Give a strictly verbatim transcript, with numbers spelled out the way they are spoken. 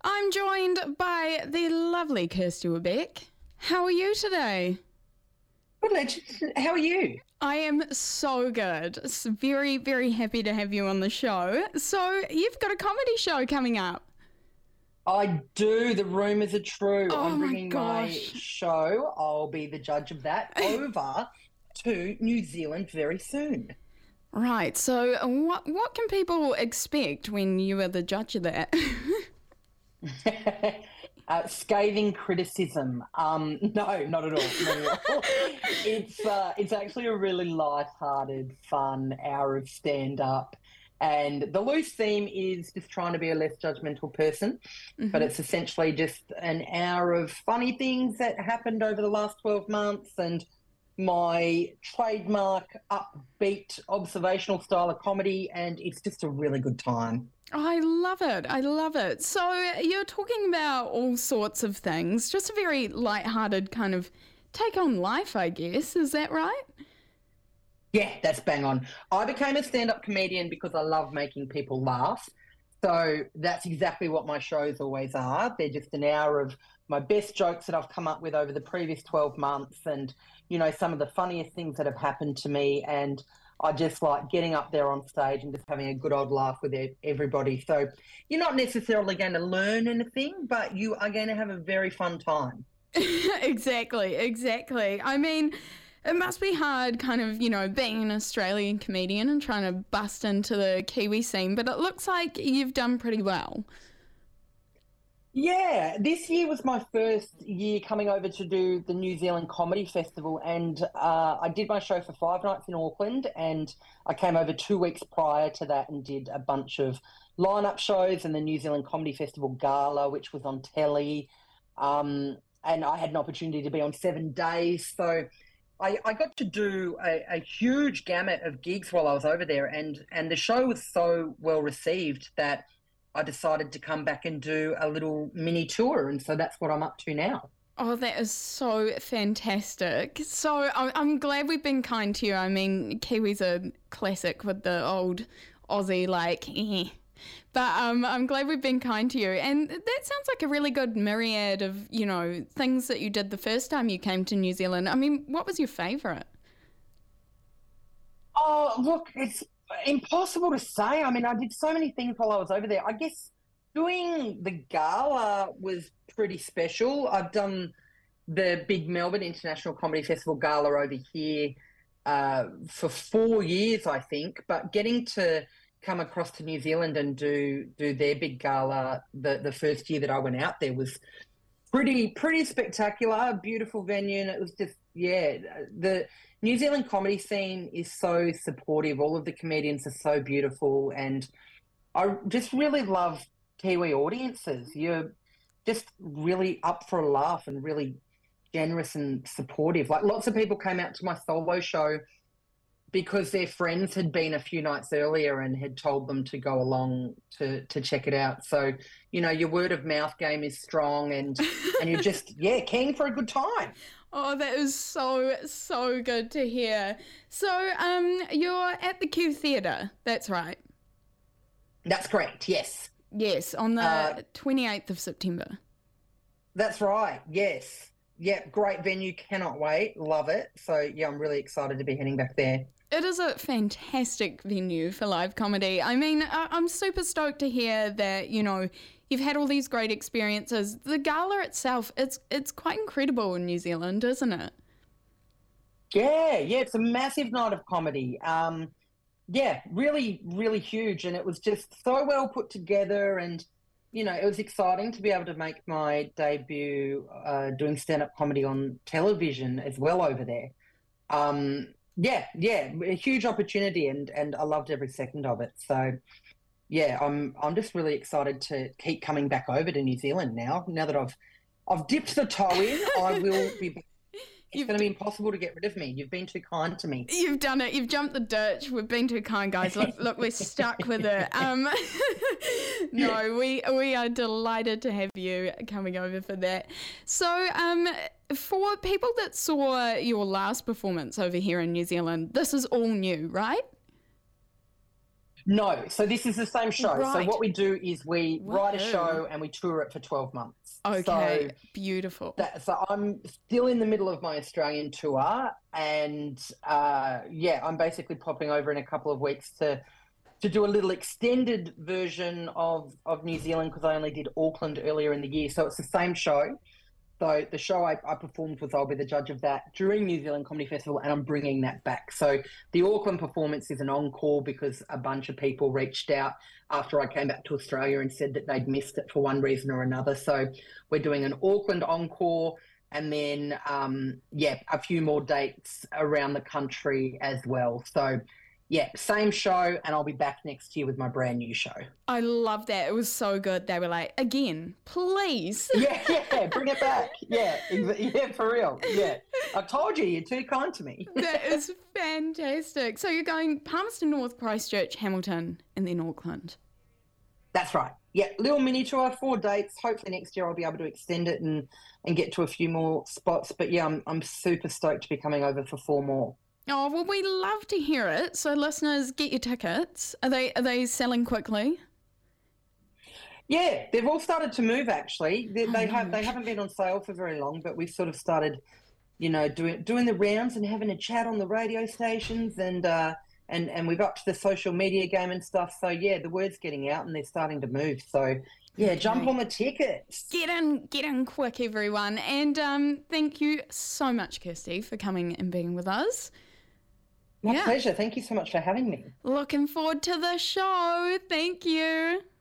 I'm joined by the lovely Kirsty Webeck. How are you today? Good, Legend. How are you? I am so good. S- Very, very happy to have you on the show. So, you've got a comedy show coming up. I do. The rumours are true. Oh I'm my bringing my gosh. show, I'll be the judge of that, over to New Zealand very soon. Right, so uh, what what can people expect when you are the judge of that? uh, scathing criticism. Um, no, not at all. Not at all. It's uh, it's actually a really light-hearted, fun hour of stand-up. And the loose theme is just trying to be a less judgmental person, but it's essentially just an hour of funny things that happened over the last twelve months and my trademark upbeat observational style of comedy, and it's just a really good time. I love it. I love it. So you're talking about all sorts of things, just a very light-hearted kind of take on life, I guess. Is that right? Yeah, that's bang on. I became a stand-up comedian because I love making people laugh. So that's exactly what my shows always are. They're just an hour of my best jokes that I've come up with over the previous twelve months and, you know, some of the funniest things that have happened to me. And I just like getting up there on stage and just having a good old laugh with e- everybody. So you're not necessarily going to learn anything, but you are going to have a very fun time. Exactly, exactly. I mean, it must be hard kind of, you know, being an Australian comedian and trying to bust into the Kiwi scene, but it looks like you've done pretty well. Yeah, this year was my first year coming over to do the New Zealand Comedy Festival, and uh, I did my show for five nights in Auckland, and I came over two weeks prior to that and did a bunch of lineup shows and the New Zealand Comedy Festival Gala, which was on telly, um, and I had an opportunity to be on seven days, so I, I got to do a, a huge gamut of gigs while I was over there, and and the show was so well received that I decided to come back and do a little mini tour, and so that's what I'm up to now. Oh, that is so fantastic. So I- I'm glad we've been kind to you. I mean, Kiwis are classic with the old Aussie, like, eh. But um, I'm glad we've been kind to you. And that sounds like a really good myriad of, you know, things that you did the first time you came to New Zealand. I mean, what was your favourite? Oh, look, it's impossible to say. I mean, I did so many things while I was over there. I guess doing the gala was pretty special. I've done the big Melbourne International Comedy Festival gala over here uh, for four years, I think, but getting to come across to New Zealand and do do their big gala the, the first year that I went out there was pretty pretty spectacular, beautiful venue, and it was just yeah. The New Zealand comedy scene is so supportive. All of the comedians are so beautiful, and I just really love Kiwi audiences. You're just really up for a laugh and really generous and supportive. Like lots of people came out to my solo show because their friends had been a few nights earlier and had told them to go along to to check it out. So, you know, your word of mouth game is strong and and you're just, yeah, keen for a good time. Oh, that is so, so good to hear. So um, you're at the Q Theatre, that's right? That's correct, yes. Yes, on the Uh, twenty-eighth of September. That's right, yes. Yeah, great venue, cannot wait, love it. So, yeah, I'm really excited to be heading back there. It is a fantastic venue for live comedy. I mean, I- I'm super stoked to hear that, you know, you've had all these great experiences. The gala itself, it's it's quite incredible in New Zealand, isn't it? Yeah, yeah, it's a massive night of comedy. Um, yeah, really, really huge. And it was just so well put together. And, you know, it was exciting to be able to make my debut uh, doing stand-up comedy on television as well over there. Um, yeah, yeah, a huge opportunity, and and I loved every second of it. So, yeah, I'm I'm just really excited to keep coming back over to New Zealand now. Now that I've I've dipped the toe in, I will be. It's You've going to be impossible to get rid of me. You've been too kind to me. You've done it. You've jumped the ditch. We've been too kind, guys. Look, look, we're stuck with it. Um, no, we we are delighted to have you coming over for that. So, um, for people that saw your last performance over here in New Zealand, this is all new, right? No, so this is the same show. Right. So what we do is we write a Woohoo. show and we tour it for twelve months. Okay, So, beautiful. that, so I'm still in the middle of my Australian tour, and uh, yeah, I'm basically popping over in a couple of weeks to to do a little extended version of of New Zealand, because I only did Auckland earlier in the year. So it's the same show. So the show I, I performed was I'll be the judge of that during New Zealand Comedy Festival, and I'm bringing that back. So the Auckland performance is an encore because a bunch of people reached out after I came back to Australia and said that they'd missed it for one reason or another. So we're doing an Auckland encore, and then, um, yeah, a few more dates around the country as well. So, yeah, same show, and I'll be back next year with my brand new show. I love that. It was so good. They were like, again, please. Yeah, yeah, bring it back. Yeah, yeah, for real. Yeah. I told you, you're too kind to me. That is fantastic. So you're going Palmerston North, Christchurch, Hamilton, and then Auckland. That's right. Yeah, little mini tour, four dates. Hopefully next year I'll be able to extend it and, and get to a few more spots. But yeah, I'm I'm super stoked to be coming over for four more. Oh, well, we love to hear it. So listeners, get your tickets. Are they are they selling quickly? Yeah, they've all started to move actually. They, Oh, they have no. they haven't been on sale for very long, but we've sort of started, you know, doing doing the rounds and having a chat on the radio stations, and uh, and and we've upped the social media game and stuff. So yeah, the word's getting out and they're starting to move. So yeah, jump Okay. on the tickets. Get in, get in quick, everyone. And um, thank you so much, Kirsty, for coming and being with us. My Yeah. pleasure. Thank you so much for having me. Looking forward to the show. Thank you.